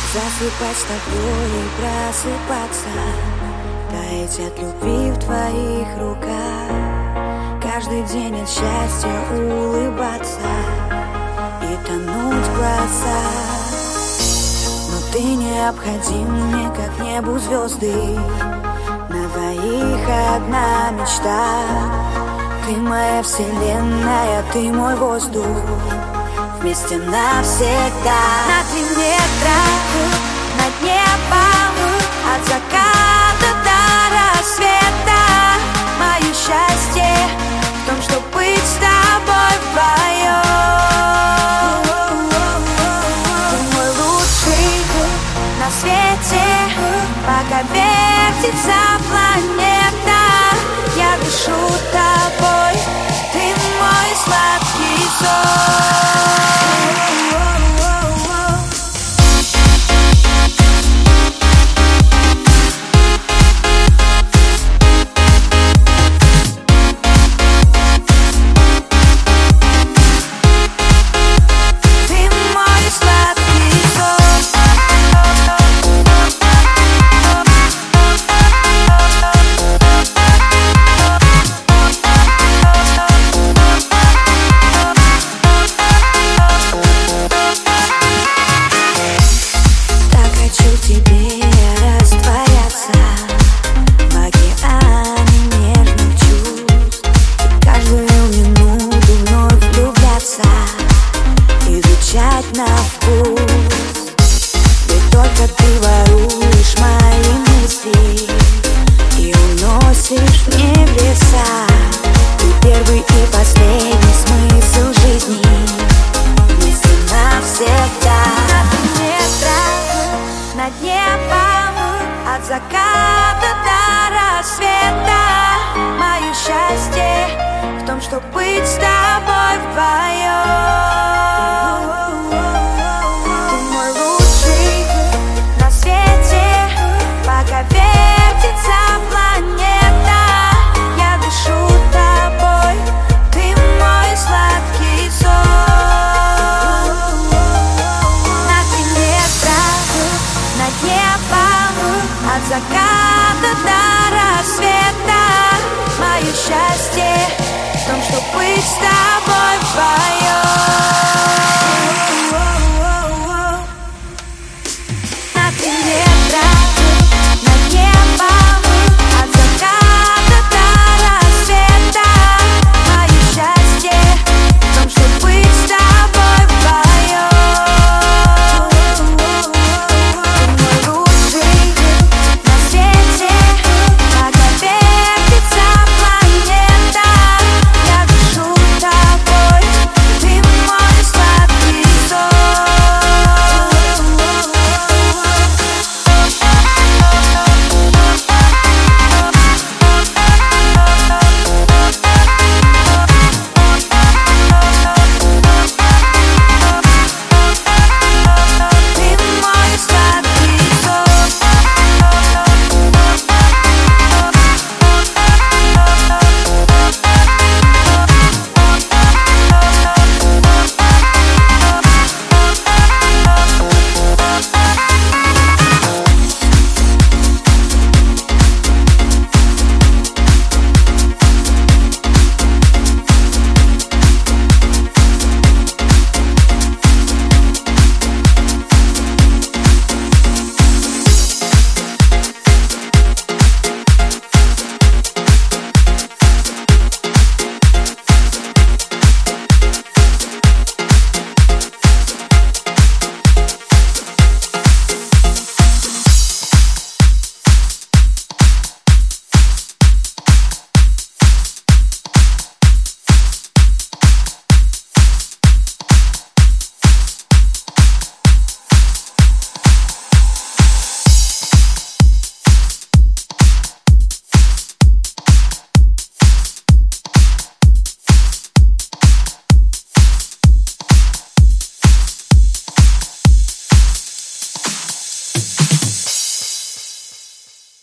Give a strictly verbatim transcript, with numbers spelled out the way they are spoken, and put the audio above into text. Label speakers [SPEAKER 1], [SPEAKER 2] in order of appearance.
[SPEAKER 1] Засыпать с тобой и просыпаться, таять от любви в твоих руках. Каждый день от счастья улыбаться и тонуть в глазах. Но ты необходим мне, как небу звезды. На двоих одна мечта. Ты моя вселенная, ты мой воздух. Вместе навсегда. На три метра над небом, от заката до рассвета. Мое счастье в том, что быть с тобой вдвоем. Ты мой лучший на свете, пока вертится планета. Я дышу тобой, ты мой сладкий сон. На вкус, ведь только ты воруешь мои мысли и уносишь мне в леса. Ты первый и последний смысл жизни. Вместе навсегда. На три метра над небом, от заката до рассвета. Мое счастье в том, что быть с тобой вдвоем.